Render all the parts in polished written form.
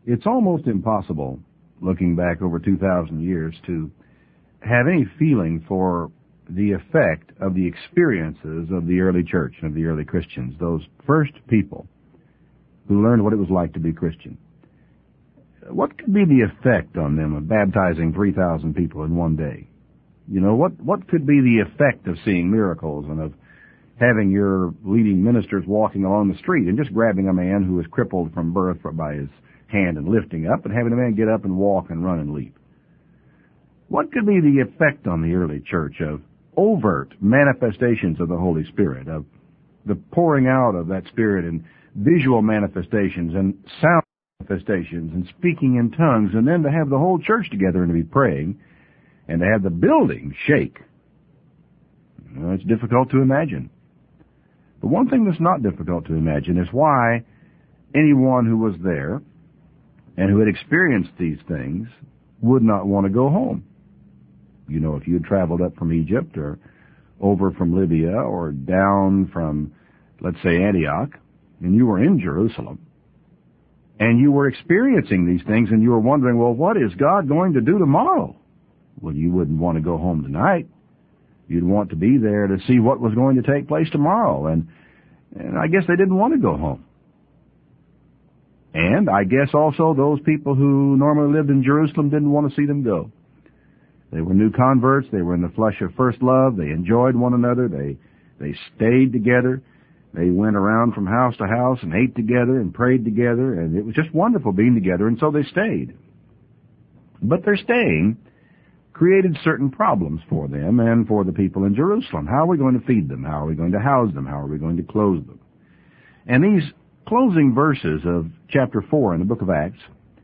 It's almost impossible, looking back over 2,000 years, to have any feeling for the effect of the experiences of the early church and of the early Christians, those first people who learned what it was like to be Christian. What could be the effect on them of baptizing 3,000 people in one day? You know, what could be the effect of seeing miracles and of having your leading ministers walking along the street and just grabbing a man who was crippled from birth by his hand and lifting up and having the man get up and walk and run and leap? What could be the effect on the early church of overt manifestations of the Holy Spirit, of the pouring out of that Spirit in visual manifestations and sound manifestations and speaking in tongues, and then to have the whole church together and to be praying and to have the building shake? It's difficult to imagine. But one thing that's not difficult to imagine is why anyone who was there and who had experienced these things would not want to go home. You know, if you had traveled up from Egypt or over from Libya or down from, let's say, Antioch, and you were in Jerusalem, and you were experiencing these things, and you were wondering, well, what is God going to do tomorrow? Well, you wouldn't want to go home tonight. You'd want to be there to see what was going to take place tomorrow, and I guess they didn't want to go home. And I guess also those people who normally lived in Jerusalem didn't want to see them go. They were new converts. They were in the flesh of first love. They enjoyed one another. They stayed together. They went around from house to house and ate together and prayed together, and it was just wonderful being together, and so they stayed. But their staying created certain problems for them and for the people in Jerusalem. How are we going to feed them? How are we going to house them? How are we going to clothe them? And these closing verses of chapter 4 in the book of Acts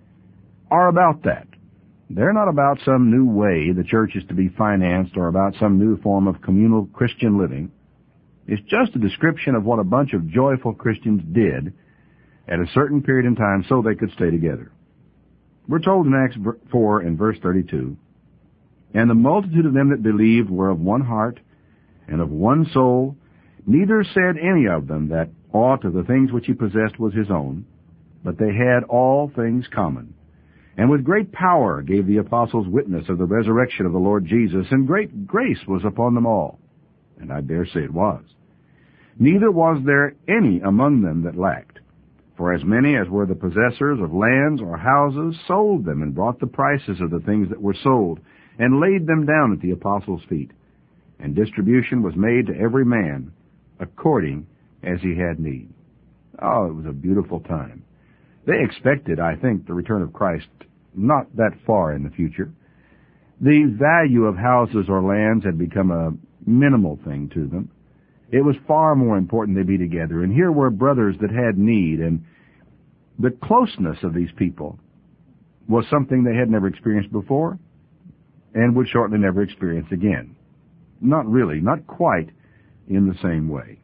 are about that. They're not about some new way the church is to be financed or about some new form of communal Christian living. It's just a description of what a bunch of joyful Christians did at a certain period in time so they could stay together. We're told in Acts 4 in verse 32, "And the multitude of them that believed were of one heart and of one soul. Neither said any of them that aught of the things which he possessed was his own, but they had all things common. And with great power gave the apostles witness of the resurrection of the Lord Jesus, and great grace was upon them all." And I dare say it was. "Neither was there any among them that lacked. For as many as were the possessors of lands or houses sold them, and brought the prices of the things that were sold, and laid them down at the apostles' feet. And distribution was made to every man according as he had need." Oh, it was a beautiful time. They expected, I think, the return of Christ not that far in the future. The value of houses or lands had become a minimal thing to them. It was far more important they be together. And here were brothers that had need, and the closeness of these people was something they had never experienced before and would shortly never experience again. Not really, not quite in the same way.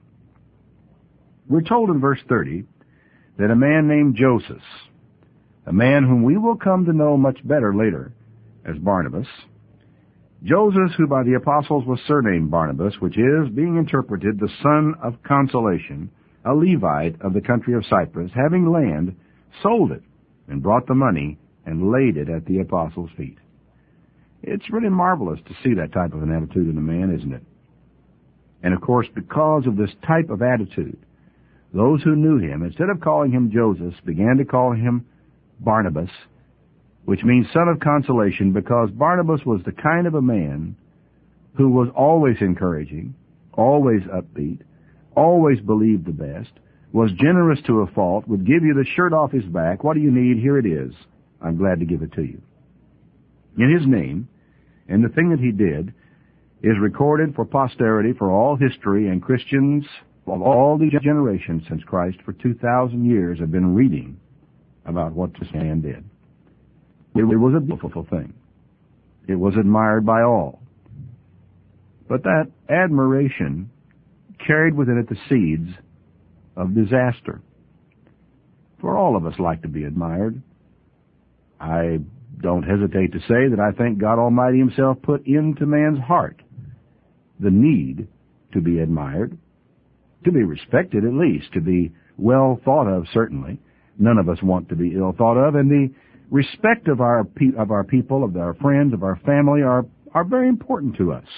We're told in verse 30 that a man named Joseph, a man whom we will come to know much better later as Barnabas, Joseph, who by the apostles was surnamed Barnabas, which is, being interpreted, the son of consolation, a Levite of the country of Cyprus, having land, sold it, and brought the money, and laid it at the apostles' feet. It's really marvelous to see that type of an attitude in a man, isn't it? And of course, because of this type of attitude, those who knew him, instead of calling him Joseph, began to call him Barnabas, which means son of consolation, because Barnabas was the kind of a man who was always encouraging, always upbeat, always believed the best, was generous to a fault, would give you the shirt off his back. What do you need? Here it is. I'm glad to give it to you. In his name, and the thing that he did, is recorded for posterity, for all history, and Christians of all these generations since Christ for 2,000 years have been reading about what this man did. It was a beautiful thing. It was admired by all. But that admiration carried within it the seeds of disaster. For all of us like to be admired. I don't hesitate to say that I think God Almighty himself put into man's heart the need to be admired, to be respected at least, to be well thought of certainly, None of us want to be ill thought of, and the respect of our people, of our friends, of our family are very important to us.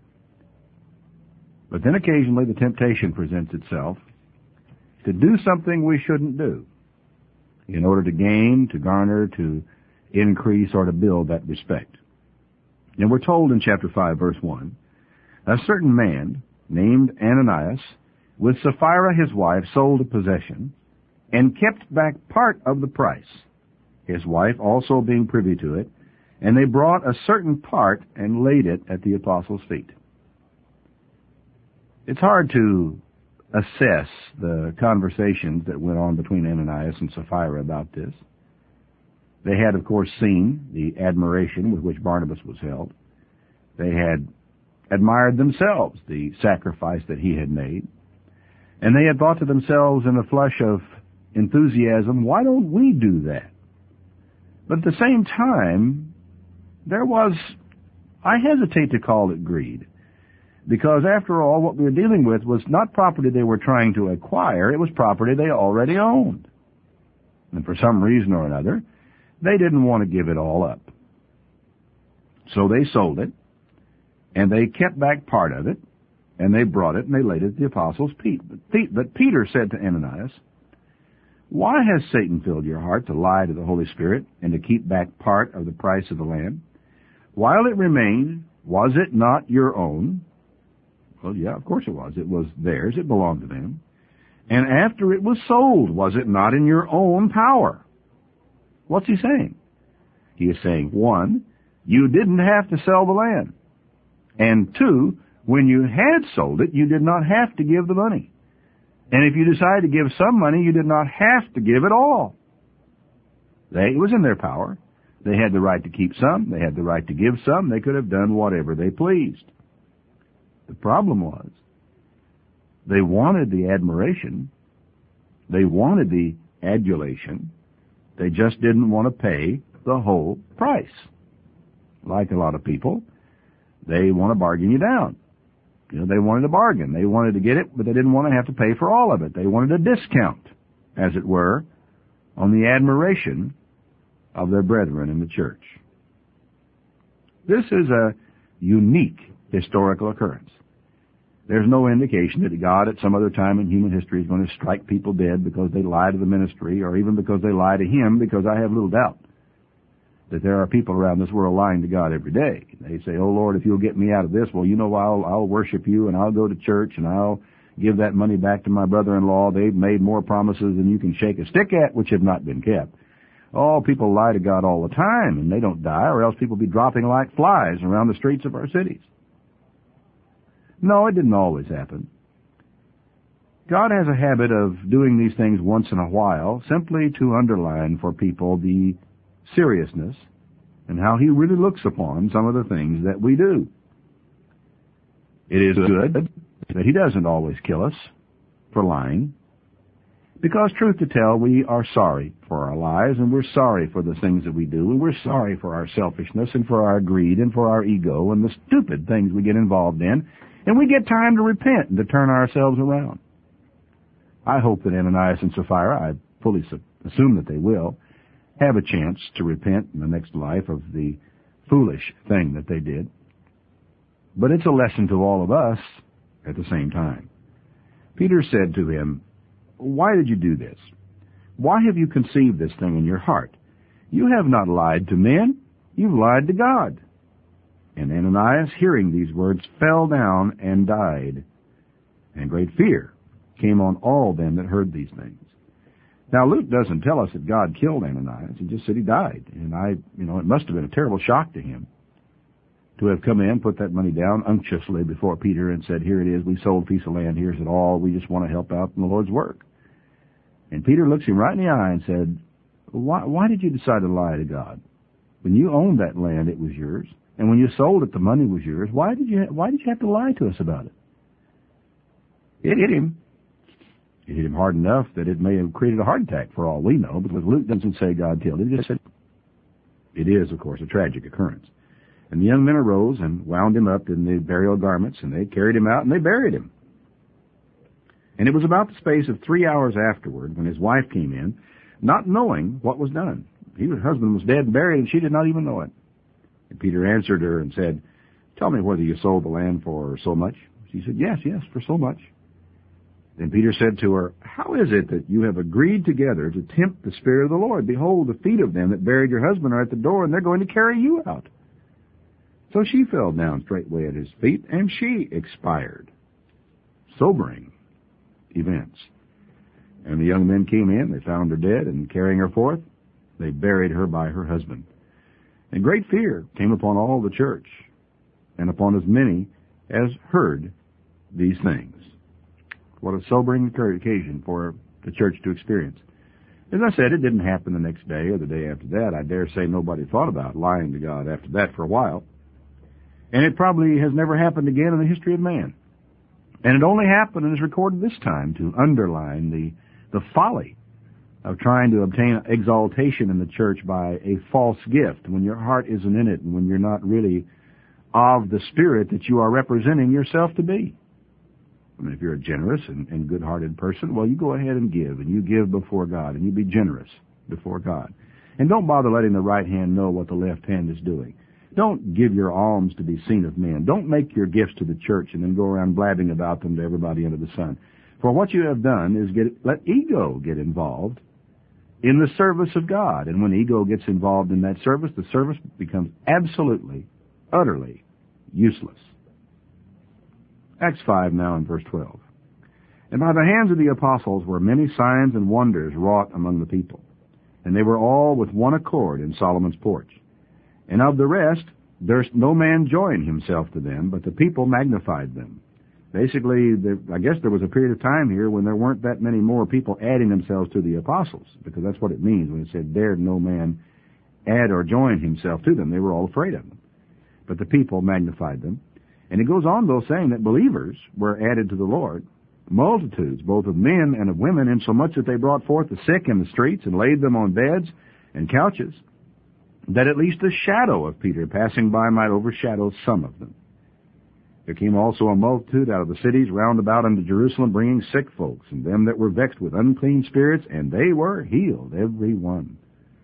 But then occasionally the temptation presents itself to do something we shouldn't do in order to gain, to garner, to increase, or to build that respect. And we're told in chapter 5, verse 1, a certain man named Ananias, with Sapphira his wife, sold a possession and kept back part of the price, his wife also being privy to it, and they brought a certain part and laid it at the apostles' feet. It's hard to assess the conversations that went on between Ananias and Sapphira about this. They had, of course, seen the admiration with which Barnabas was held. They had admired themselves the sacrifice that he had made. And they had thought to themselves in a flush of enthusiasm, why don't we do that? But at the same time, there was, I hesitate to call it greed, because after all, what we were dealing with was not property they were trying to acquire, it was property they already owned. And for some reason or another, they didn't want to give it all up. So they sold it, and they kept back part of it, and they brought it and they laid it at the apostles' feet. But Peter said to Ananias, why has Satan filled your heart to lie to the Holy Spirit and to keep back part of the price of the land? While it remained, was it not your own? Well, yeah, of course it was. It was theirs. It belonged to them. And after it was sold, was it not in your own power? What's he saying? He is saying, one, you didn't have to sell the land. And two, when you had sold it, you did not have to give the money. And if you decided to give some money, you did not have to give it all. It was in their power. They had the right to keep some. They had the right to give some. They could have done whatever they pleased. The problem was, they wanted the admiration. They wanted the adulation. They just didn't want to pay the whole price. Like a lot of people, they want to bargain you down. They wanted a bargain. They wanted to get it, but they didn't want to have to pay for all of it. They wanted a discount, as it were, on the admiration of their brethren in the church. This is a unique historical occurrence. There's no indication that God at some other time in human history is going to strike people dead because they lie to the ministry or even because they lie to Him, because I have little doubt that there are people around this world lying to God every day. They say, oh Lord, if you'll get me out of this, well, I'll worship you and I'll go to church and I'll give that money back to my brother-in-law. They've made more promises than you can shake a stick at, which have not been kept. Oh, people lie to God all the time and they don't die, or else people be dropping like flies around the streets of our cities. No, it didn't always happen. God has a habit of doing these things once in a while simply to underline for people the seriousness and how He really looks upon some of the things that we do. It is good that He doesn't always kill us for lying, because truth to tell, we are sorry for our lies, and we're sorry for the things that we do, and we're sorry for our selfishness and for our greed and for our ego and the stupid things we get involved in, and we get time to repent and to turn ourselves around. I hope that Ananias and Sapphira, I fully assume that they will, have a chance to repent in the next life of the foolish thing that they did. But it's a lesson to all of us at the same time. Peter said to him, why did you do this? Why have you conceived this thing in your heart? You have not lied to men, you've lied to God. And Ananias, hearing these words, fell down and died. And great fear came on all them that heard these things. Now, Luke doesn't tell us that God killed Ananias. He just said he died. And it must have been a terrible shock to him to have come in, put that money down unctuously before Peter and said, here it is, we sold a piece of land, here's it all, we just want to help out in the Lord's work. And Peter looks him right in the eye and said, why did you decide to lie to God? When you owned that land, it was yours. And when you sold it, the money was yours. Why did you have to lie to us about it? It hit him. It hit him hard enough that it may have created a heart attack for all we know, because Luke doesn't say God killed him. He just said it is, of course, a tragic occurrence. And the young men arose and wound him up in the burial garments, and they carried him out and they buried him. And it was about the space of 3 hours afterward, when his wife came in, not knowing what was done. Her husband was dead and buried, and she did not even know it. And Peter answered her and said, "Tell me whether you sold the land for so much." She said, Yes, for so much." Then Peter said to her, "How is it that you have agreed together to tempt the Spirit of the Lord? Behold, the feet of them that buried your husband are at the door, and they're going to carry you out." So she fell down straightway at his feet, and she expired. Sobering events. And the young men came in, they found her dead, and carrying her forth, they buried her by her husband. And great fear came upon all the church, and upon as many as heard these things. What a sobering occasion for the church to experience. As I said, it didn't happen the next day or the day after that. I dare say nobody thought about lying to God after that for a while. And it probably has never happened again in the history of man. And it only happened and is recorded this time to underline the folly of trying to obtain exaltation in the church by a false gift when your heart isn't in it and when you're not really of the Spirit that you are representing yourself to be. I mean, if you're a generous and good-hearted person, well, you go ahead and you give before God, and you be generous before God. And don't bother letting the right hand know what the left hand is doing. Don't give your alms to be seen of men. Don't make your gifts to the church and then go around blabbing about them to everybody under the sun. For what you have done is let ego get involved in the service of God. And when ego gets involved in that service, the service becomes absolutely, utterly useless. Acts 5 now in verse 12. And by the hands of the apostles were many signs and wonders wrought among the people. And they were all with one accord in Solomon's porch. And of the rest, there's no man joined himself to them, but the people magnified them. Basically, I guess there was a period of time here when there weren't that many more people adding themselves to the apostles, because that's what it means when it said, dared no man add or join himself to them. They were all afraid of them. But the people magnified them. And it goes on, though, saying that believers were added to the Lord, multitudes, both of men and of women, insomuch that they brought forth the sick in the streets and laid them on beds and couches, that at least the shadow of Peter passing by might overshadow some of them. There came also a multitude out of the cities round about unto Jerusalem, bringing sick folks, and them that were vexed with unclean spirits, and they were healed, every one.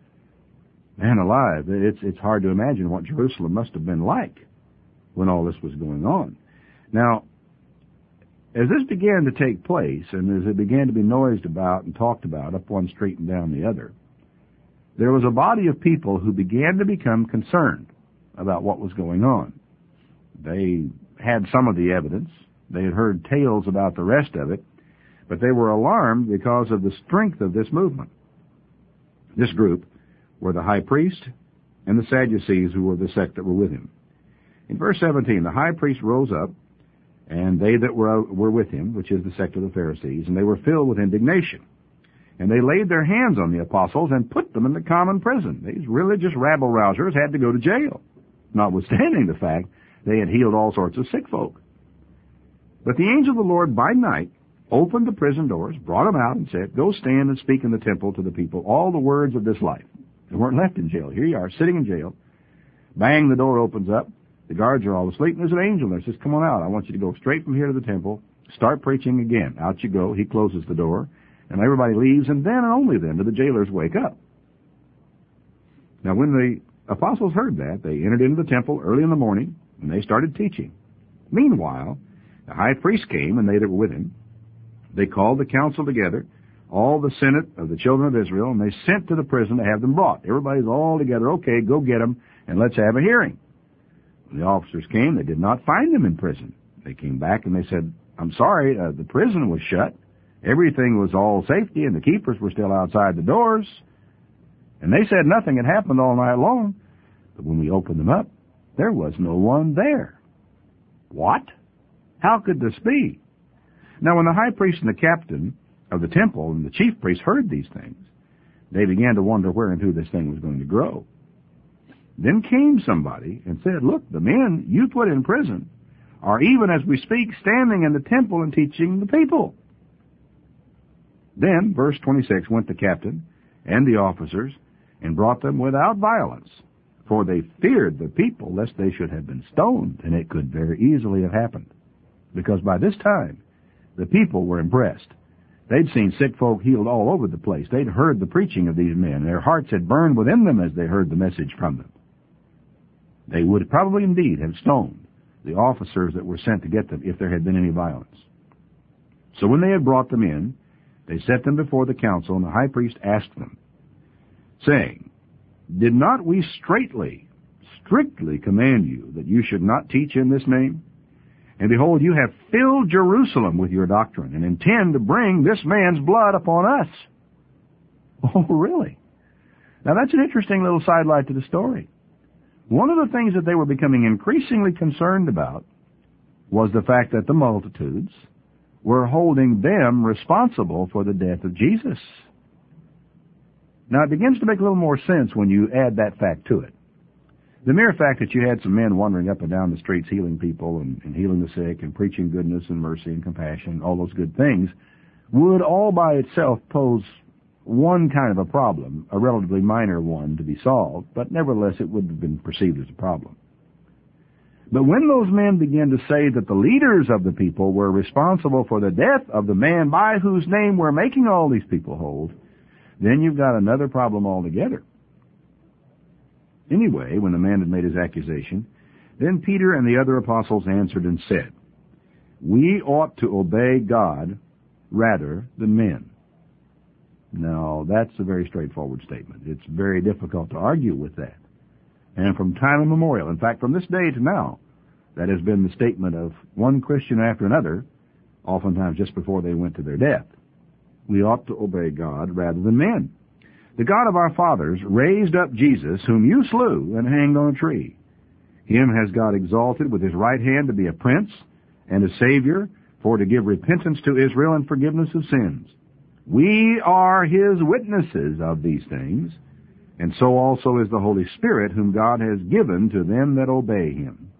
Man alive, it's hard to imagine what Jerusalem must have been like when all this was going on. Now, as this began to take place, and as it began to be noised about and talked about up one street and down the other, there was a body of people who began to become concerned about what was going on. They had some of the evidence. They had heard tales about the rest of it, but they were alarmed because of the strength of this movement. This group were the high priest and the Sadducees, who were the sect that were with him. In verse 17, the high priest rose up, and they that were with him, which is the sect of the Pharisees, and they were filled with indignation. And they laid their hands on the apostles and put them in the common prison. These religious rabble-rousers had to go to jail, notwithstanding the fact they had healed all sorts of sick folk. But the angel of the Lord by night opened the prison doors, brought them out, and said, "Go stand and speak in the temple to the people all the words of this life." They weren't left in jail. Here you are, sitting in jail. Bang, the door opens up. The guards are all asleep, and there's an angel there. Says, "Come on out. I want you to go straight from here to the temple. Start preaching again." Out you go. He closes the door, and everybody leaves, and then and only then do the jailers wake up. Now, when the apostles heard that, they entered into the temple early in the morning, and they started teaching. Meanwhile, the high priest came, and they that were with him. They called the council together, all the senate of the children of Israel, and they sent to the prison to have them brought. Everybody's all together. Okay, go get them, and let's have a hearing. When the officers came, they did not find them in prison. They came back, and they said, "I'm sorry, the prison was shut. Everything was all safety, and the keepers were still outside the doors." And they said nothing had happened all night long. But when we opened them up, there was no one there. What? How could this be? Now, when the high priest and the captain of the temple and the chief priest heard these things, they began to wonder where and who this thing was going to grow. Then came somebody and said, "Look, the men you put in prison are even as we speak standing in the temple and teaching the people." Then, verse 26, went the captain and the officers and brought them without violence, for they feared the people lest they should have been stoned, and it could very easily have happened, because by this time the people were impressed They'd seen sick folk healed all over the place. They'd heard the preaching of these men. Their hearts had burned within them as they heard the message from them. They would probably indeed have stoned the officers that were sent to get them if there had been any violence. So when they had brought them in, they set them before the council, and the high priest asked them, saying, Did not we strictly command you that you should not teach in this name? And behold, you have filled Jerusalem with your doctrine, and intend to bring this man's blood upon us. Oh, really? Now that's an interesting little sidelight to the story. One of the things that they were becoming increasingly concerned about was the fact that the multitudes were holding them responsible for the death of Jesus. Now it begins to make a little more sense when you add that fact to it. The mere fact that you had some men wandering up and down the streets healing people and healing the sick and preaching goodness and mercy and compassion, all those good things, would all by itself pose one kind of a problem, a relatively minor one to be solved, but nevertheless it would have been perceived as a problem. But when those men began to say that the leaders of the people were responsible for the death of the man by whose name we're making all these people hold, then you've got another problem altogether. Anyway, when the man had made his accusation, then Peter and the other apostles answered and said, We ought to obey God rather than men. Now, that's a very straightforward statement. It's very difficult to argue with that. And from time immemorial, in fact, from this day to now, that has been the statement of one Christian after another, oftentimes just before they went to their death. We ought to obey God rather than men. The God of our fathers raised up Jesus, whom you slew and hanged on a tree. Him has God exalted with his right hand to be a prince and a savior, for to give repentance to Israel and forgiveness of sins. We are his witnesses of these things, and so also is the Holy Spirit, whom God has given to them that obey him.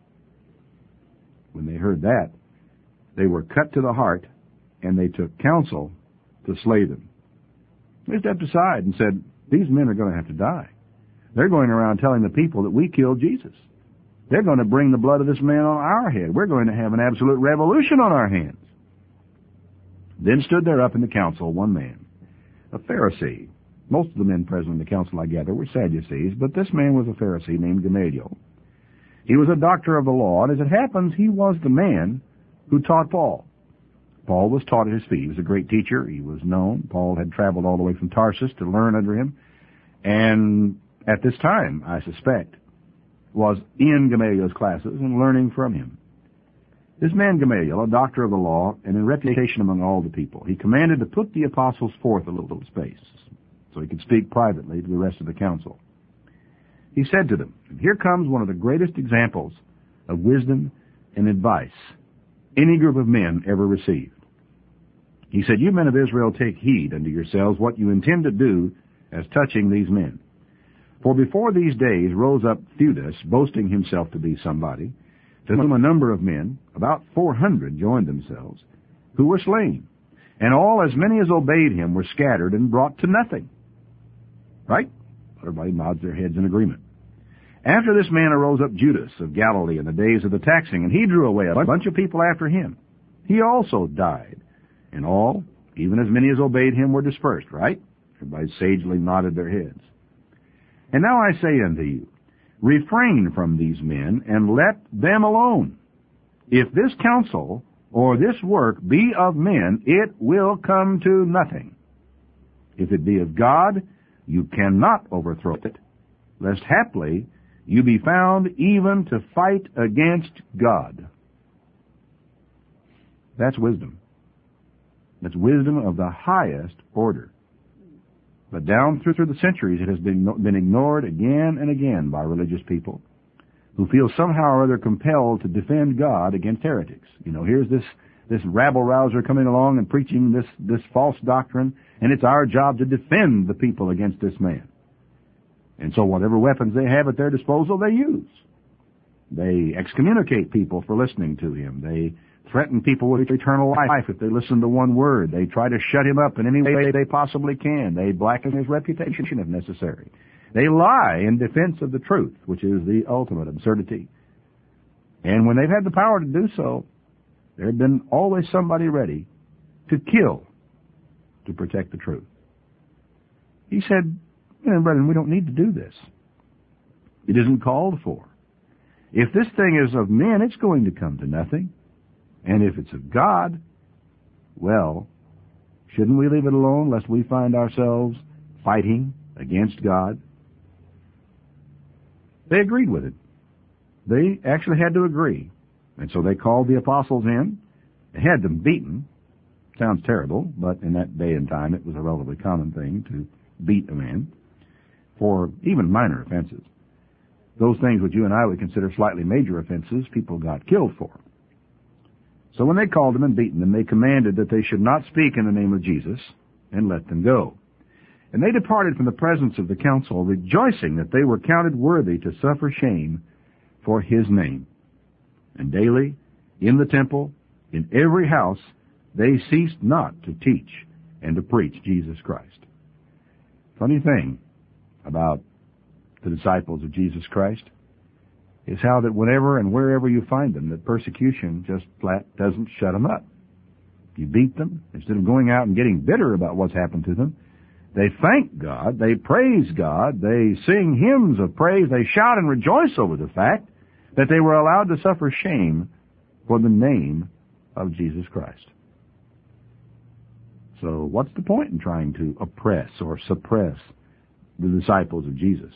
When they heard that, they were cut to the heart, and they took counsel to slay them. They stepped aside and said, These men are going to have to die. They're going around telling the people that we killed Jesus. They're going to bring the blood of this man on our head. We're going to have an absolute revolution on our hands. Then stood there up in the council one man, a Pharisee. Most of the men present in the council, I gather, were Sadducees, but this man was a Pharisee named Gamaliel. He was a doctor of the law, and as it happens, he was the man who taught Paul. Paul was taught at his feet. He was a great teacher. He was known. Paul had traveled all the way from Tarsus to learn under him, and at this time, I suspect, was in Gamaliel's classes and learning from him. This man Gamaliel, a doctor of the law, and in reputation among all the people, he commanded to put the apostles forth a little space, so he could speak privately to the rest of the council. He said to them, Here comes one of the greatest examples of wisdom and advice any group of men ever received. He said, You men of Israel, take heed unto yourselves what you intend to do as touching these men. For before these days rose up Theudas, boasting himself to be somebody, to whom a number of men, about 400, joined themselves, who were slain. And all, as many as obeyed him, were scattered and brought to nothing. Right? Everybody nods their heads in agreement. After this man arose up Judas of Galilee in the days of the taxing, and he drew away a bunch of people after him. He also died. And all, even as many as obeyed him, were dispersed. Right? Everybody sagely nodded their heads. And now I say unto you, refrain from these men, and let them alone. If this counsel or this work be of men, it will come to nothing. If it be of God, you cannot overthrow it, lest haply you be found even to fight against God. That's wisdom. That's wisdom of the highest order. But down through the centuries, it has been ignored again and again by religious people who feel somehow or other compelled to defend God against heretics. You know, here's this rabble-rouser coming along and preaching this false doctrine, and it's our job to defend the people against this man. And so whatever weapons they have at their disposal, they use. They excommunicate people for listening to him. They threaten people with eternal life if they listen to one word. They try to shut him up in any way they possibly can. They blacken his reputation if necessary. They lie in defense of the truth, which is the ultimate absurdity. And when they've had the power to do so, there have been always somebody ready to kill to protect the truth. He said, brethren, we don't need to do this. It isn't called for. If this thing is of men, it's going to come to nothing. And if it's of God, well, shouldn't we leave it alone lest we find ourselves fighting against God? They agreed with it. They actually had to agree. And so they called the apostles in. They had them beaten. Sounds terrible, but in that day and time it was a relatively common thing to beat a man for even minor offenses. Those things which you and I would consider slightly major offenses, people got killed for. So when they called them and beaten them, they commanded that they should not speak in the name of Jesus and let them go. And they departed from the presence of the council, rejoicing that they were counted worthy to suffer shame for his name. And daily, in the temple, in every house, they ceased not to teach and to preach Jesus Christ. Funny thing about the disciples of Jesus Christ is how that whenever and wherever you find them, that persecution just flat doesn't shut them up. You beat them, instead of going out and getting bitter about what's happened to them, they thank God, they praise God, they sing hymns of praise, they shout and rejoice over the fact that they were allowed to suffer shame for the name of Jesus Christ. So what's the point in trying to oppress or suppress the disciples of Jesus?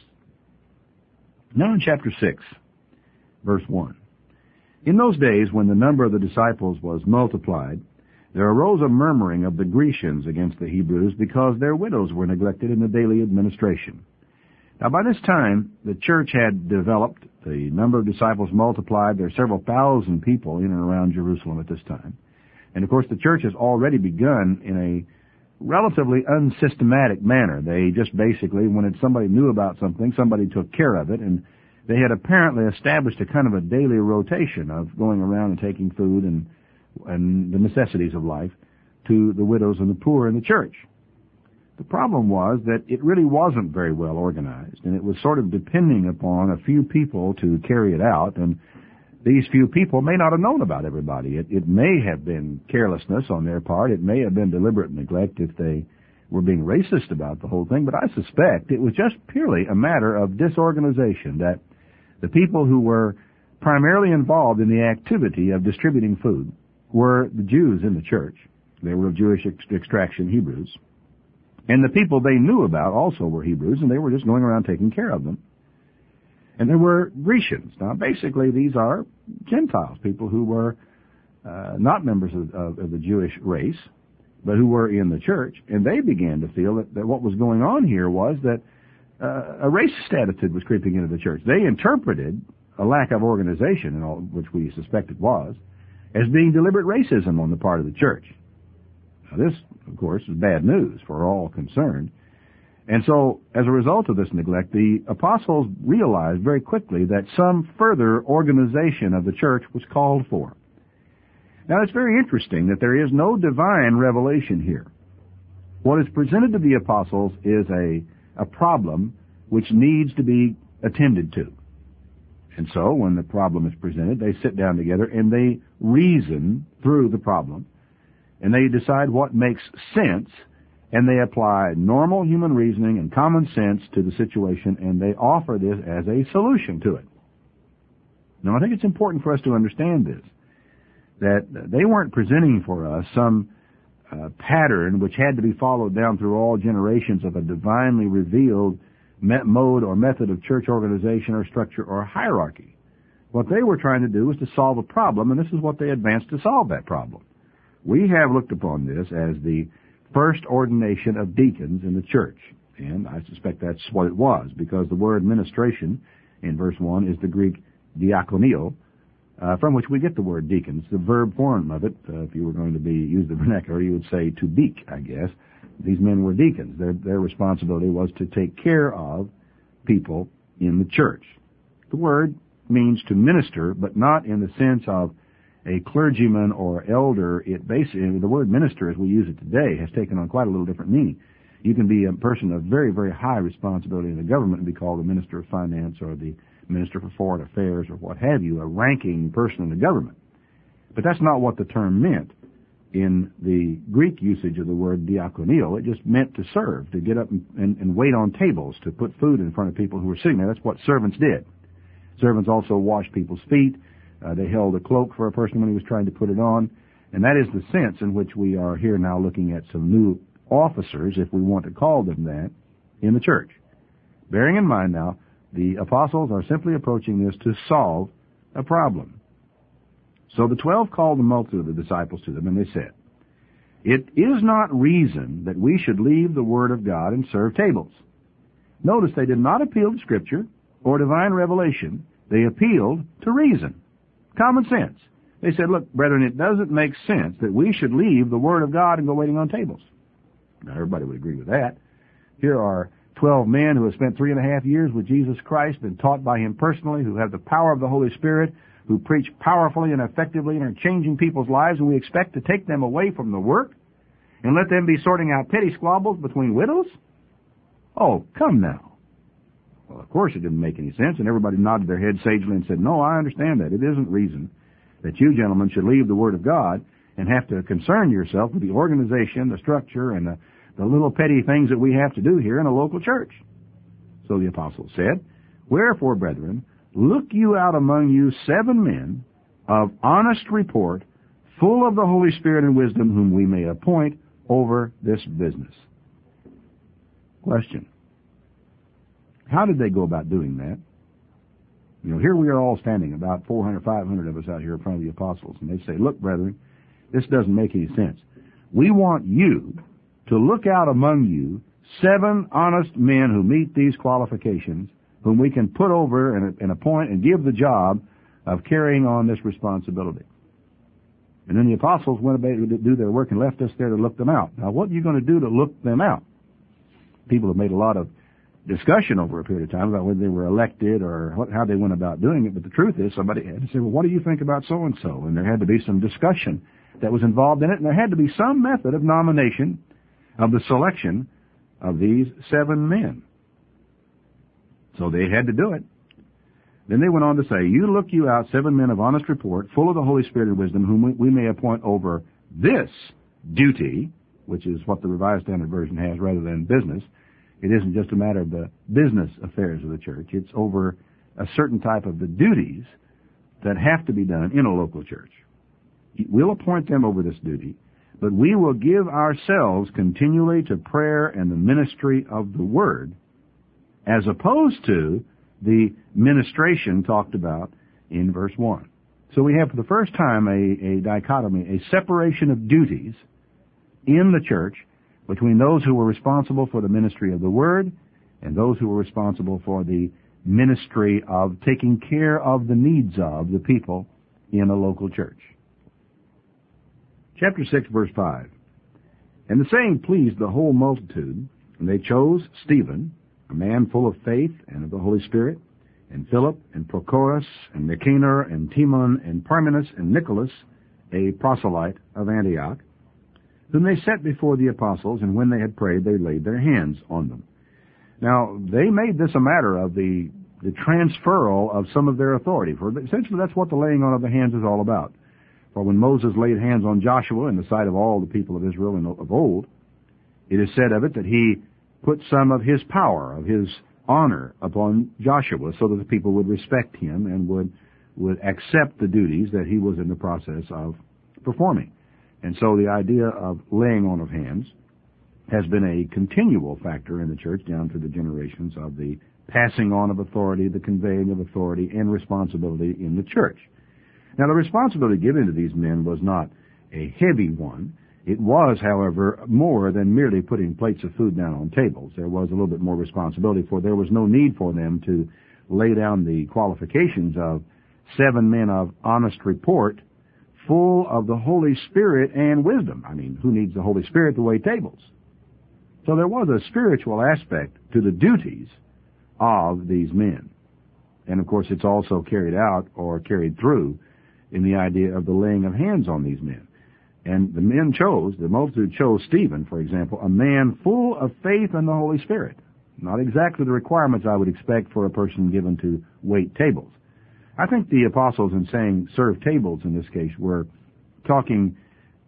Now in chapter 6, verse 1. In those days when the number of the disciples was multiplied, there arose a murmuring of the Grecians against the Hebrews because their widows were neglected in the daily administration. Now by this time, the church had developed, the number of disciples multiplied, there are several thousand people in and around Jerusalem at this time. And of course the church has already begun in a relatively unsystematic manner. They just basically, when somebody knew about something, somebody took care of it, and they had apparently established a kind of a daily rotation of going around and taking food and the necessities of life to the widows and the poor in the church. The problem was that it really wasn't very well organized, and it was sort of depending upon a few people to carry it out, and these few people may not have known about everybody. It may have been carelessness on their part. It may have been deliberate neglect if they were being racist about the whole thing, but I suspect it was just purely a matter of disorganization, that the people who were primarily involved in the activity of distributing food were the Jews in the church. They were of Jewish extraction, Hebrews. And the people they knew about also were Hebrews, and they were just going around taking care of them. And there were Grecians. Now, basically, these are Gentiles, people who were not members of the Jewish race, but who were in the church. And they began to feel that what was going on here was that a racist attitude was creeping into the church. They interpreted a lack of organization, which we suspect it was, as being deliberate racism on the part of the church. Now, this, of course, is bad news for all concerned. And so, as a result of this neglect, the apostles realized very quickly that some further organization of the church was called for. Now, it's very interesting that there is no divine revelation here. What is presented to the apostles is a problem which needs to be attended to. And so, when the problem is presented, they sit down together and they reason through the problem, and they decide what makes sense, and they apply normal human reasoning and common sense to the situation, and they offer this as a solution to it. Now, I think it's important for us to understand this, that they weren't presenting for us some pattern which had to be followed down through all generations of a divinely revealed mode or method of church organization or structure or hierarchy. What they were trying to do was to solve a problem, and this is what they advanced to solve that problem. We have looked upon this as the first ordination of deacons in the church, and I suspect that's what it was, because the word ministration in verse 1 is the Greek diakonio, from which we get the word deacons. The verb form of it, if you were going to use the vernacular, you would say to beak, I guess. These men were deacons. Their responsibility was to take care of people in the church. The word means to minister, but not in the sense of a clergyman or elder. It basically, the word minister as we use it today has taken on quite a little different meaning. You can be a person of very, very high responsibility in the government and be called the minister of finance or the minister for foreign affairs or what have you, a ranking person in the government. But that's not what the term meant in the Greek usage of the word diakonio, it just meant to serve, to get up and wait on tables, to put food in front of people who were sitting there. That's what servants did. Servants also washed people's feet. They held a cloak for a person when he was trying to put it on. And that is the sense in which we are here now looking at some new officers, if we want to call them that, in the church. Bearing in mind now, the apostles are simply approaching this to solve a problem. So the 12 called the multitude of the disciples to them, and they said, "It is not reason that we should leave the word of God and serve tables." Notice they did not appeal to Scripture or divine revelation. They appealed to reason, common sense. They said, "Look, brethren, it doesn't make sense that we should leave the word of God and go waiting on tables." Now, everybody would agree with that. Here are 12 men who have spent 3.5 years with Jesus Christ, been taught by him personally, who have the power of the Holy Spirit, who preach powerfully and effectively and are changing people's lives, and we expect to take them away from the work and let them be sorting out petty squabbles between widows? Oh, come now. Well, of course it didn't make any sense, and everybody nodded their heads sagely and said, "No, I understand that. It isn't reason that you gentlemen should leave the Word of God and have to concern yourself with the organization, the structure, and the little petty things that we have to do here in a local church." So the apostles said, "Wherefore, brethren, look you out among you 7 men of honest report, full of the Holy Spirit and wisdom, whom we may appoint over this business." Question: how did they go about doing that? You know, here we are all standing, about 400, 500 of us out here in front of the apostles, and they say, "Look, brethren, this doesn't make any sense. We want you to look out among you 7 honest men who meet these qualifications, whom we can put over and appoint and give the job of carrying on this responsibility." And then the apostles went about to do their work and left us there to look them out. Now, what are you going to do to look them out? People have made a lot of discussion over a period of time about whether they were elected or how they went about doing it, but the truth is somebody had to say, "Well, what do you think about so-and-so?" And there had to be some discussion that was involved in it, and there had to be some method of nomination of the selection of these 7 men. So they had to do it. Then they went on to say, "You look you out 7 men of honest report, full of the Holy Spirit and wisdom, whom we may appoint over this duty," which is what the Revised Standard Version has rather than business. It isn't just a matter of the business affairs of the church. It's over a certain type of the duties that have to be done in a local church. We'll appoint them over this duty, but we will give ourselves continually to prayer and the ministry of the Word, as opposed to the ministration talked about in verse 1. So we have for the first time a dichotomy, a separation of duties in the church between those who were responsible for the ministry of the Word and those who were responsible for the ministry of taking care of the needs of the people in a local church. Chapter 6, verse 5. "And the saying pleased the whole multitude, and they chose Stephen, a man full of faith and of the Holy Spirit, and Philip, and Prochorus, and Nicanor, and Timon, and Parmenas, and Nicholas, a proselyte of Antioch, whom they set before the apostles, and when they had prayed, they laid their hands on them." Now, they made this a matter of the transferal of some of their authority. For essentially, that's what the laying on of the hands is all about. For when Moses laid hands on Joshua in the sight of all the people of Israel of old, it is said of it that he put some of his power, of his honor, upon Joshua, so that the people would respect him and would accept the duties that he was in the process of performing. And so the idea of laying on of hands has been a continual factor in the church down through the generations of the passing on of authority, the conveying of authority and responsibility in the church. Now, the responsibility given to these men was not a heavy one. It was, however, more than merely putting plates of food down on tables. There was a little bit more responsibility, for there was no need for them to lay down the qualifications of 7 men of honest report, full of the Holy Spirit and wisdom. I mean, who needs the Holy Spirit to wait tables? So there was a spiritual aspect to the duties of these men. And, of course, it's also carried out or carried through in the idea of the laying of hands on these men. And the multitude chose Stephen, for example, a man full of faith and the Holy Spirit. Not exactly the requirements I would expect for a person given to wait tables. I think the apostles, in saying serve tables in this case, were talking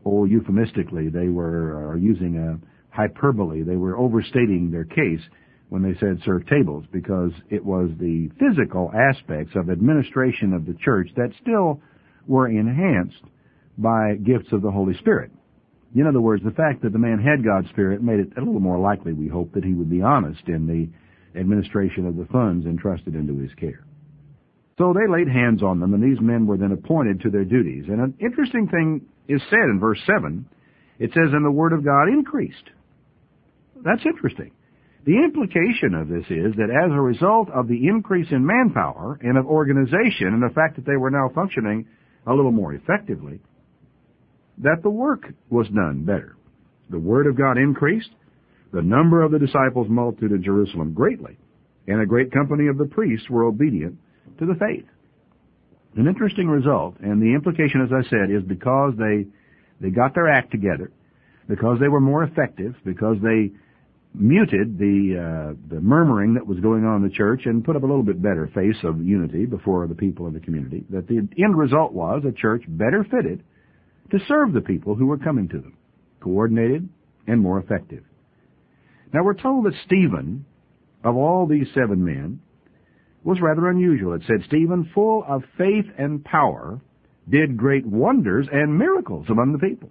euphemistically, they were using a hyperbole. They were overstating their case when they said serve tables, because it was the physical aspects of administration of the church that still were enhanced by gifts of the Holy Spirit. In other words, the fact that the man had God's Spirit made it a little more likely, we hope, that he would be honest in the administration of the funds entrusted into his care. So they laid hands on them, and these men were then appointed to their duties. And an interesting thing is said in verse 7. It says, and the word of God increased. That's interesting. The implication of this is that as a result of the increase in manpower and of organization and the fact that they were now functioning a little more effectively, that the work was done better. The word of God increased, the number of the disciples multitude in Jerusalem greatly, and a great company of the priests were obedient to the faith. An interesting result, and the implication, as I said, is because they got their act together, because they were more effective, because they muted the murmuring that was going on in the church and put up a little bit better face of unity before the people of the community, that the end result was a church better fitted to serve the people who were coming to them, coordinated and more effective. Now we're told that Stephen, of all these 7 men, was rather unusual. It said, Stephen, full of faith and power, did great wonders and miracles among the people.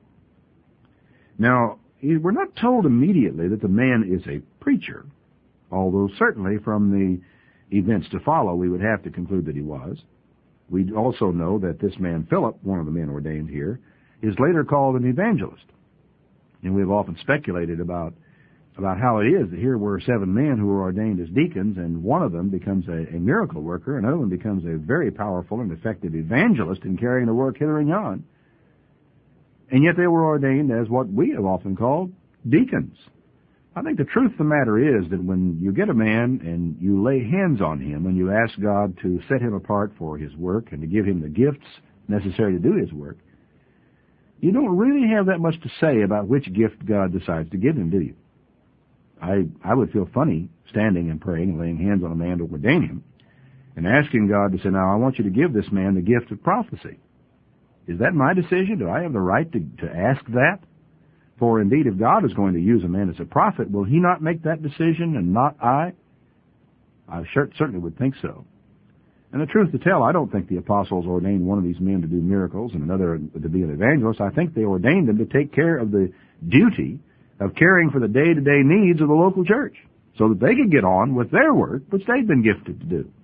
Now, we're not told immediately that the man is a preacher, although certainly from the events to follow we would have to conclude that he was. We also know that this man, Philip, one of the men ordained here, is later called an evangelist. And we've often speculated about how it is that here were 7 men who were ordained as deacons, and one of them becomes a miracle worker, another one becomes a very powerful and effective evangelist in carrying the work hither and yon. And yet they were ordained as what we have often called deacons. I think the truth of the matter is that when you get a man and you lay hands on him and you ask God to set him apart for his work and to give him the gifts necessary to do his work, you don't really have that much to say about which gift God decides to give him, do you? I would feel funny standing and praying and laying hands on a man to ordain him and asking God to say, now I want you to give this man the gift of prophecy. Is that my decision? Do I have the right to ask that? For indeed, if God is going to use a man as a prophet, will he not make that decision and not I? I certainly would think so. And the truth to tell, I don't think the apostles ordained one of these men to do miracles and another to be an evangelist. I think they ordained them to take care of the duty of caring for the day-to-day needs of the local church so that they could get on with their work, which they'd been gifted to do.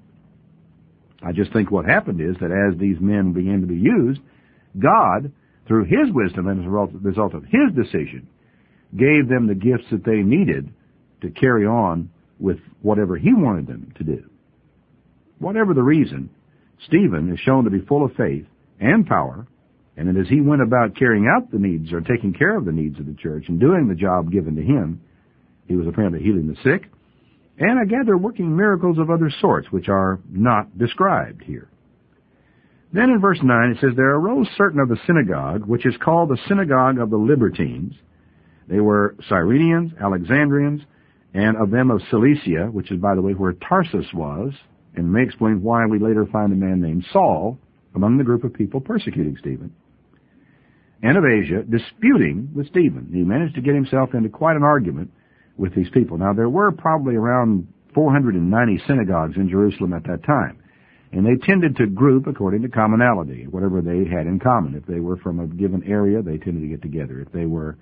I just think what happened is that as these men began to be used, God, through his wisdom and as a result of his decision, gave them the gifts that they needed to carry on with whatever he wanted them to do. Whatever the reason, Stephen is shown to be full of faith and power, and that as he went about carrying out the needs or taking care of the needs of the church and doing the job given to him, he was apparently healing the sick, and I gather working miracles of other sorts, which are not described here. Then in verse 9 it says, there arose certain of the synagogue, which is called the synagogue of the Libertines. They were Cyrenians, Alexandrians, and of them of Cilicia, which is, by the way, where Tarsus was, and may explain why we later find a man named Saul among the group of people persecuting Stephen, and of Asia, disputing with Stephen. He managed to get himself into quite an argument with these people. Now, there were probably around 490 synagogues in Jerusalem at that time, and they tended to group according to commonality, whatever they had in common. If they were from a given area, they tended to get together. If they were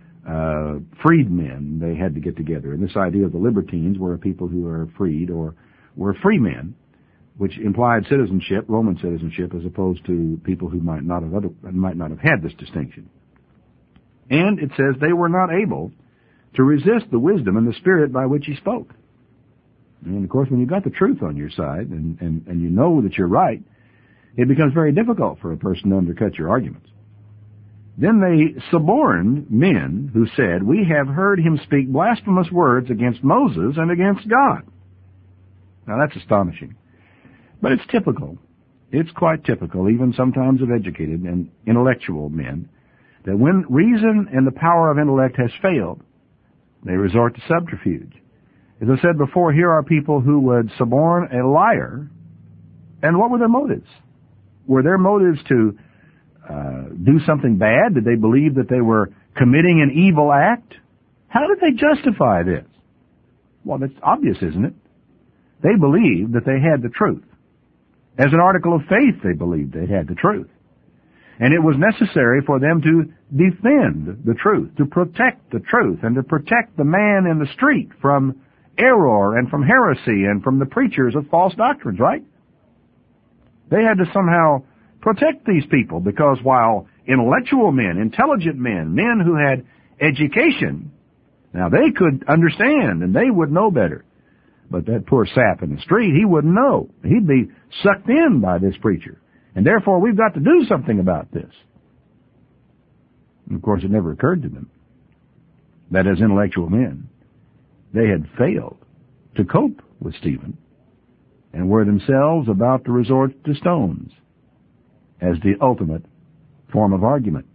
freedmen, they had to get together. And this idea of the Libertines were people who were freed or were free men, which implied citizenship, Roman citizenship, as opposed to people who might not have had this distinction. And it says they were not able to resist the wisdom and the spirit by which he spoke. And of course, when you've got the truth on your side and you know that you're right, it becomes very difficult for a person to undercut your arguments. Then they suborned men who said, we have heard him speak blasphemous words against Moses and against God. Now that's astonishing. But it's typical. It's quite typical, even sometimes of educated and intellectual men, that when reason and the power of intellect has failed, they resort to subterfuge. As I said before, here are people who would suborn a liar, and what were their motives? Were their motives to do something bad? Did they believe that they were committing an evil act? How did they justify this? Well, that's obvious, isn't it? They believed that they had the truth. As an article of faith, they believed they had the truth. And it was necessary for them to defend the truth, to protect the truth, and to protect the man in the street from error and from heresy and from the preachers of false doctrines, right? They had to somehow protect these people, because while intellectual men, intelligent men, men who had education, now they could understand and they would know better. But that poor sap in the street, he wouldn't know. He'd be sucked in by this preacher. And therefore, we've got to do something about this. And of course, it never occurred to them that as intellectual men, they had failed to cope with Stephen and were themselves about to resort to stones as the ultimate form of argument.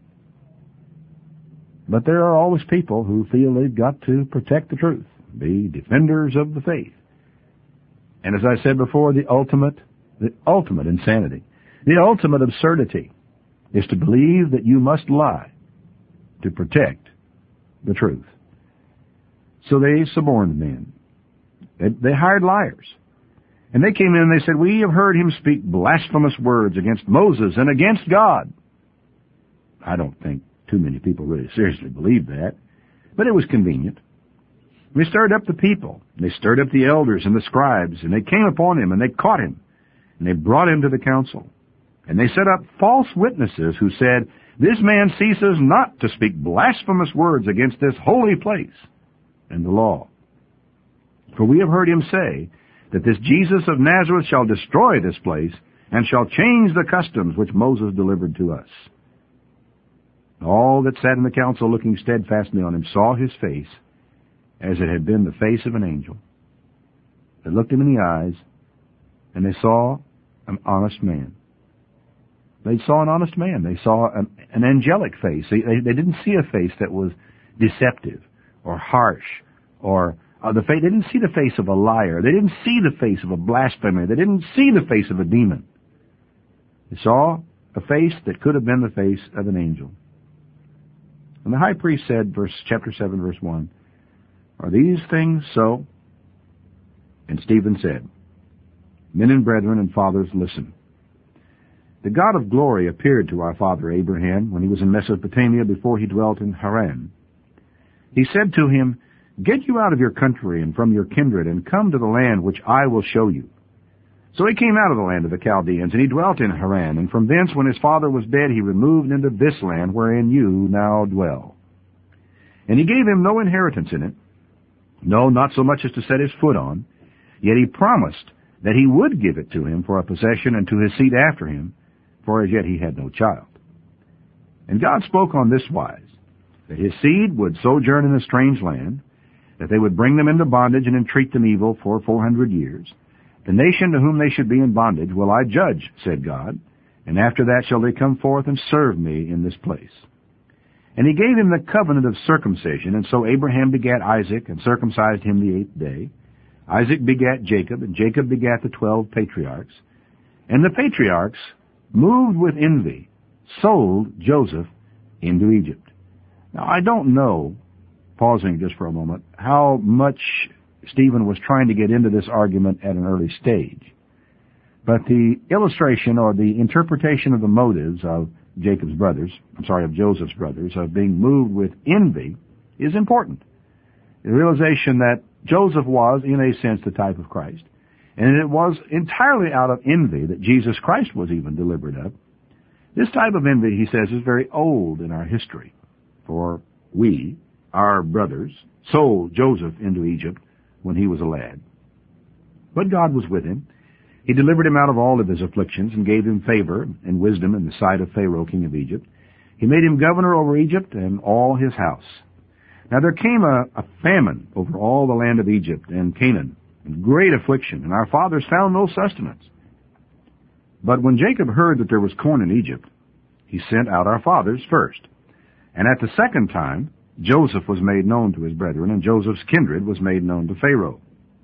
But there are always people who feel they've got to protect the truth, be defenders of the faith. And as I said before, the ultimate insanity, the ultimate absurdity is to believe that you must lie to protect the truth. So they suborned men. They hired liars. And they came in and they said, "We have heard him speak blasphemous words against Moses and against God." I don't think too many people really seriously believed that, but it was convenient. They stirred up the people. They stirred up the elders and the scribes, and they came upon him, and they caught him, and they brought him to the council. And they set up false witnesses who said, "This man ceases not to speak blasphemous words against this holy place and the law. For we have heard him say that this Jesus of Nazareth shall destroy this place and shall change the customs which Moses delivered to us." All that sat in the council, looking steadfastly on him, saw his face as it had been the face of an angel. They looked him in the eyes, and they saw an honest man. They saw an honest man. They saw an angelic face. They didn't see a face that was deceptive or harsh or they didn't see the face of a liar. They didn't see the face of a blasphemer. They didn't see the face of a demon. They saw a face that could have been the face of an angel. And the high priest said, chapter 7, verse 1, "Are these things so?" And Stephen said, "Men and brethren and fathers, listen. The God of glory appeared to our father Abraham when he was in Mesopotamia before he dwelt in Haran. He said to him, 'Get you out of your country and from your kindred and come to the land which I will show you.' So he came out of the land of the Chaldeans, and he dwelt in Haran, and from thence, when his father was dead, he removed into this land wherein you now dwell. And he gave him no inheritance in it, no, not so much as to set his foot on, yet he promised that he would give it to him for a possession and to his seed after him, for as yet he had no child. And God spoke on this wise, that his seed would sojourn in a strange land, that they would bring them into bondage and entreat them evil for 400 years. The nation to whom they should be in bondage will I judge, said God, and after that shall they come forth and serve me in this place. And he gave him the covenant of circumcision, and so Abraham begat Isaac, and circumcised him the 8th day. Isaac begat Jacob, and Jacob begat the 12 patriarchs. And the patriarchs, moved with envy, sold Joseph into Egypt." Now, I don't know, pausing just for a moment, how much Stephen was trying to get into this argument at an early stage. But the illustration or the interpretation of the motives of Joseph's brothers, of being moved with envy is important. The realization that Joseph was, in a sense, the type of Christ. And it was entirely out of envy that Jesus Christ was even delivered up. This type of envy, he says, is very old in our history. For we, our brothers, sold Joseph into Egypt when he was a lad. But God was with him. He delivered him out of all of his afflictions and gave him favor and wisdom in the sight of Pharaoh, king of Egypt. He made him governor over Egypt and all his house. Now there came a famine over all the land of Egypt and Canaan, and great affliction, and our fathers found no sustenance. But when Jacob heard that there was corn in Egypt, he sent out our fathers first. And at the second time, Joseph was made known to his brethren, and Joseph's kindred was made known to Pharaoh.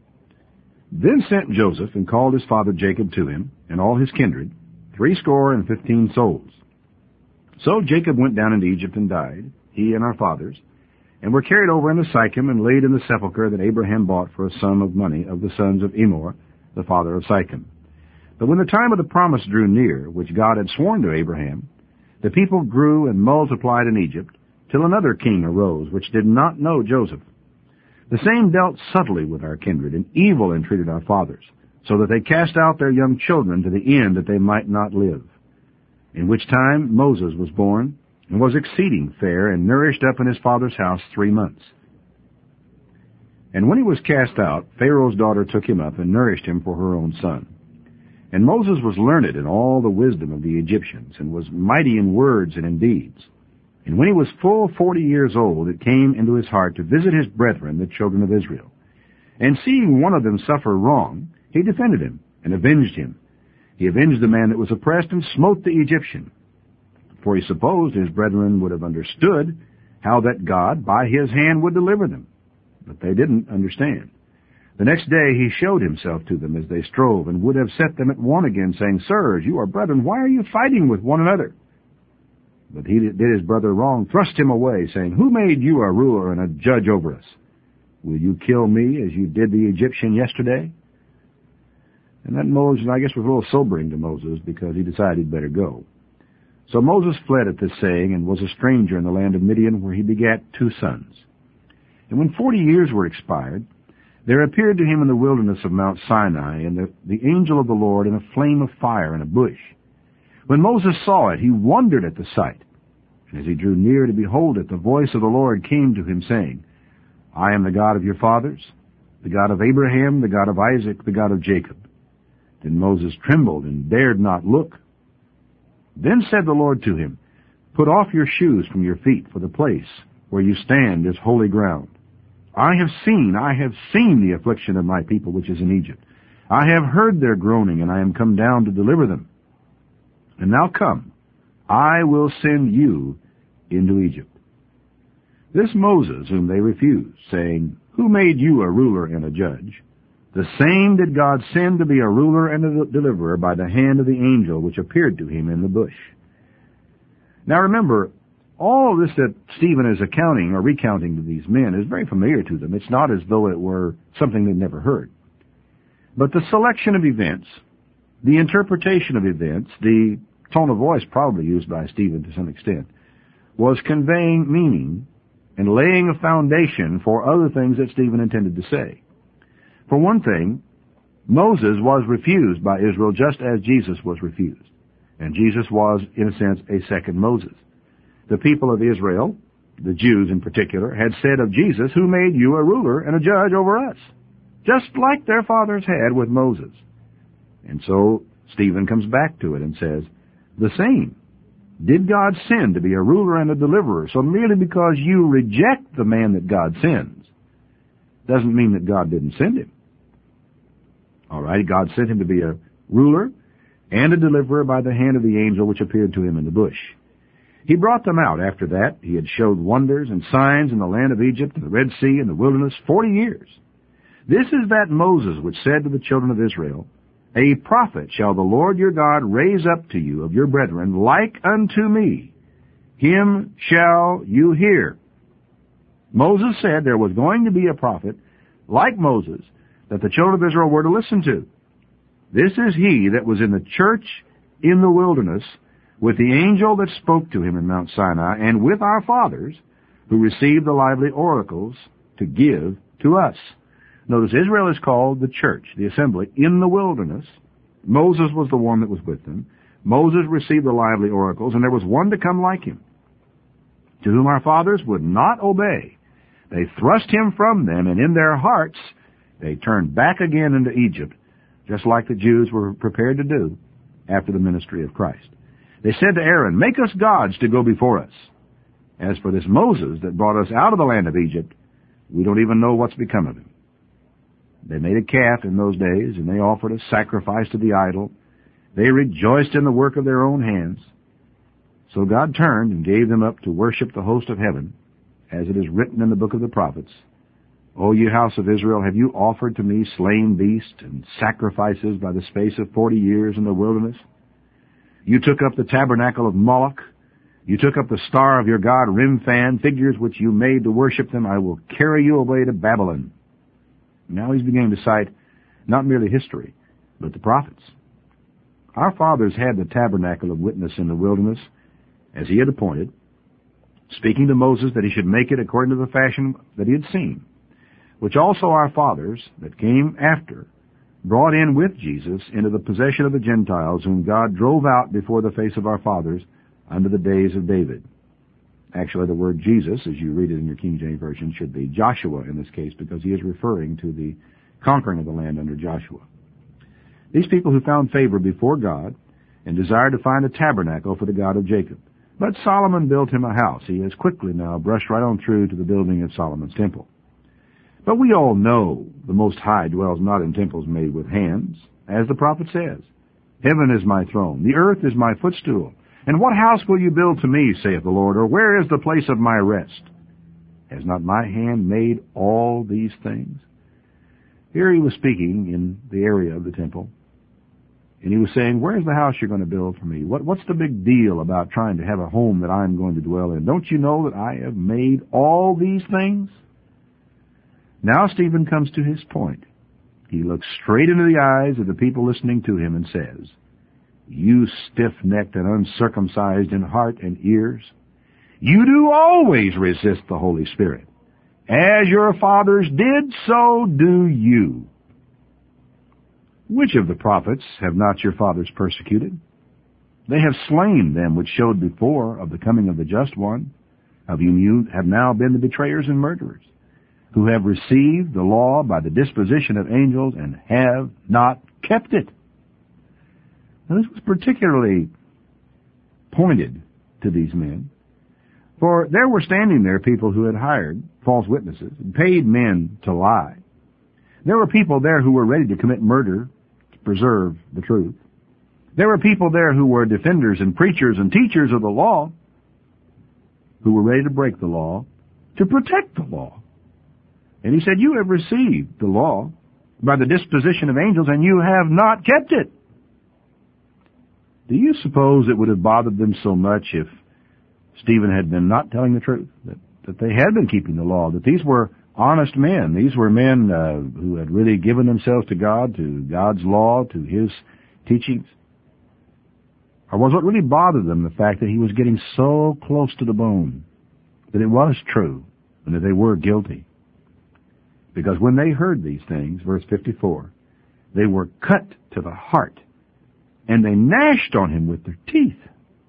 Then sent Joseph and called his father Jacob to him, and all his kindred, 75 souls. So Jacob went down into Egypt and died, he and our fathers, and were carried over into Sychem and laid in the sepulchre that Abraham bought for a sum of money of the sons of Emor, the father of Sychem. But when the time of the promise drew near, which God had sworn to Abraham, the people grew and multiplied in Egypt, till another king arose, which did not know Joseph. The same dealt subtly with our kindred, and evil entreated our fathers, so that they cast out their young children to the end that they might not live. In which time Moses was born, and was exceeding fair, and nourished up in his father's house 3 months. And when he was cast out, Pharaoh's daughter took him up, and nourished him for her own son. And Moses was learned in all the wisdom of the Egyptians, and was mighty in words and in deeds. And when he was full 40 years old, it came into his heart to visit his brethren, the children of Israel. And seeing one of them suffer wrong, he defended him, and avenged him. He avenged the man that was oppressed, and smote the Egyptian. For he supposed his brethren would have understood how that God by his hand would deliver them. But they didn't understand. The next day he showed himself to them as they strove, and would have set them at one again, saying, Sirs, you are brethren, why are you fighting with one another? But he that did his brother wrong thrust him away, saying, Who made you a ruler and a judge over us? Will you kill me as you did the Egyptian yesterday? And that Moses, I guess, was a little sobering to Moses, because he decided he'd better go. So Moses fled at this saying, and was a stranger in the land of Midian, where he begat 2 sons. And when 40 years were expired, there appeared to him in the wilderness of Mount Sinai, and the angel of the Lord in a flame of fire in a bush. When Moses saw it, he wondered at the sight. And as he drew near to behold it, the voice of the Lord came to him, saying, I am the God of your fathers, the God of Abraham, the God of Isaac, the God of Jacob. Then Moses trembled and dared not look. Then said the Lord to him, Put off your shoes from your feet, for the place where you stand is holy ground. I have seen the affliction of my people which is in Egypt. I have heard their groaning, and I am come down to deliver them. And now come, I will send you into Egypt. This Moses whom they refused, saying, Who made you a ruler and a judge? The same did God send to be a ruler and a deliverer by the hand of the angel which appeared to him in the bush. Now remember, all of this that Stephen is accounting or recounting to these men is very familiar to them. It's not as though it were something they'd never heard. But the selection of events, the interpretation of events, the tone of voice probably used by Stephen to some extent, was conveying meaning and laying a foundation for other things that Stephen intended to say. For one thing, Moses was refused by Israel just as Jesus was refused. And Jesus was, in a sense, a second Moses. The people of Israel, the Jews in particular, had said of Jesus, Who made you a ruler and a judge over us? Just like their fathers had with Moses. And so Stephen comes back to it and says, The same did God send to be a ruler and a deliverer. So merely because you reject the man that God sends, doesn't mean that God didn't send him. All right, God sent him to be a ruler and a deliverer by the hand of the angel which appeared to him in the bush. He brought them out after that. He had showed wonders and signs in the land of Egypt, and the Red Sea, and the wilderness 40 years. This is that Moses which said to the children of Israel, A prophet shall the Lord your God raise up to you of your brethren, like unto me. Him shall you hear. Moses said there was going to be a prophet, like Moses, that the children of Israel were to listen to. This is he that was in the church in the wilderness, with the angel that spoke to him in Mount Sinai, and with our fathers, who received the lively oracles to give to us. Notice, Israel is called the church, the assembly, in the wilderness. Moses was the one that was with them. Moses received the lively oracles, and there was one to come like him, to whom our fathers would not obey. They thrust him from them, and in their hearts they turned back again into Egypt, just like the Jews were prepared to do after the ministry of Christ. They said to Aaron, Make us gods to go before us. As for this Moses that brought us out of the land of Egypt, we don't even know what's become of him. They made a calf in those days, and they offered a sacrifice to the idol. They rejoiced in the work of their own hands. So God turned and gave them up to worship the host of heaven, as it is written in the book of the prophets, O ye house of Israel, have you offered to me slain beasts and sacrifices by the space of 40 years in the wilderness? You took up the tabernacle of Moloch. You took up the star of your god Remphan, figures which you made to worship them. I will carry you away to Babylon. Now he's beginning to cite not merely history, but the prophets. Our fathers had the tabernacle of witness in the wilderness, as he had appointed, speaking to Moses that he should make it according to the fashion that he had seen, which also our fathers that came after brought in with Jesus into the possession of the Gentiles, whom God drove out before the face of our fathers under the days of David. Actually, the word Jesus, as you read it in your King James Version, should be Joshua in this case, because he is referring to the conquering of the land under Joshua. These people who found favor before God and desired to find a tabernacle for the God of Jacob. But Solomon built him a house. He has quickly now brushed right on through to the building of Solomon's temple. But we all know the Most High dwells not in temples made with hands, as the prophet says. Heaven is my throne, the earth is my footstool. And what house will you build to me, saith the Lord, or where is the place of my rest? Has not my hand made all these things? Here he was speaking in the area of the temple, and he was saying, where's the house you're going to build for me? What's the big deal about trying to have a home that I'm going to dwell in? Don't you know that I have made all these things? Now Stephen comes to his point. He looks straight into the eyes of the people listening to him and says, you stiff-necked and uncircumcised in heart and ears, you do always resist the Holy Spirit. As your fathers did, so do you. Which of the prophets have not your fathers persecuted? They have slain them which showed before of the coming of the just one, of whom you have now been the betrayers and murderers, who have received the law by the disposition of angels and have not kept it. Now, this was particularly pointed to these men, for there were standing there people who had hired false witnesses and paid men to lie. There were people there who were ready to commit murder to preserve the truth. There were people there who were defenders and preachers and teachers of the law, who were ready to break the law to protect the law. And he said, you have received the law by the disposition of angels, and you have not kept it. Do you suppose it would have bothered them so much if Stephen had been not telling the truth, that they had been keeping the law, that these were honest men, these were men who had really given themselves to God, to God's law, to his teachings? Or was what really bothered them the fact that he was getting so close to the bone, that it was true, and that they were guilty? Because when they heard these things, verse 54, they were cut to the heart, and they gnashed on him with their teeth.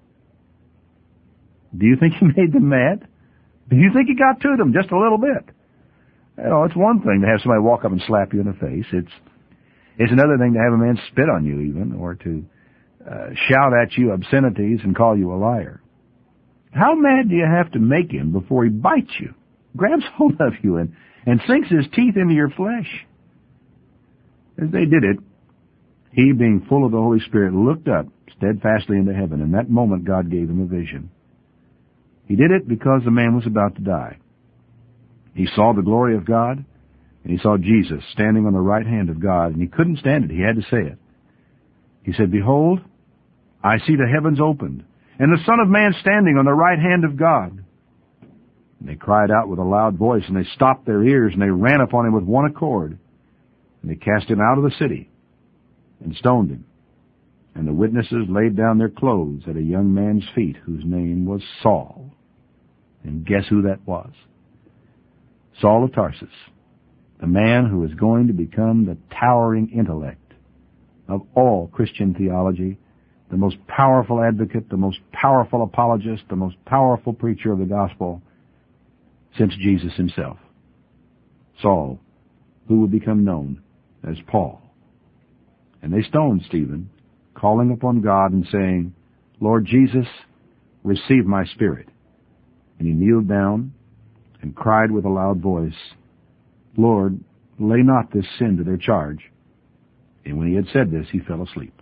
Do you think he made them mad? Do you think he got to them just a little bit? You know, it's one thing to have somebody walk up and slap you in the face. It's another thing to have a man spit on you even, or to shout at you obscenities and call you a liar. How mad do you have to make him before he bites you, grabs hold of you, and sinks his teeth into your flesh? As they did it, he, being full of the Holy Spirit, looked up steadfastly into heaven. In that moment, God gave him a vision. He did it because the man was about to die. He saw the glory of God, and he saw Jesus standing on the right hand of God, and he couldn't stand it. He had to say it. He said, behold, I see the heavens opened, and the Son of Man standing on the right hand of God. And they cried out with a loud voice, and they stopped their ears, and they ran upon him with one accord. And they cast him out of the city and stoned him. And the witnesses laid down their clothes at a young man's feet, whose name was Saul. And guess who that was? Saul of Tarsus, the man who is going to become the towering intellect of all Christian theology, the most powerful advocate, the most powerful apologist, the most powerful preacher of the gospel since Jesus himself. Saul, who would become known as Paul. And they stoned Stephen, calling upon God and saying, Lord Jesus, receive my spirit. And he kneeled down and cried with a loud voice, Lord, lay not this sin to their charge. And when he had said this, he fell asleep.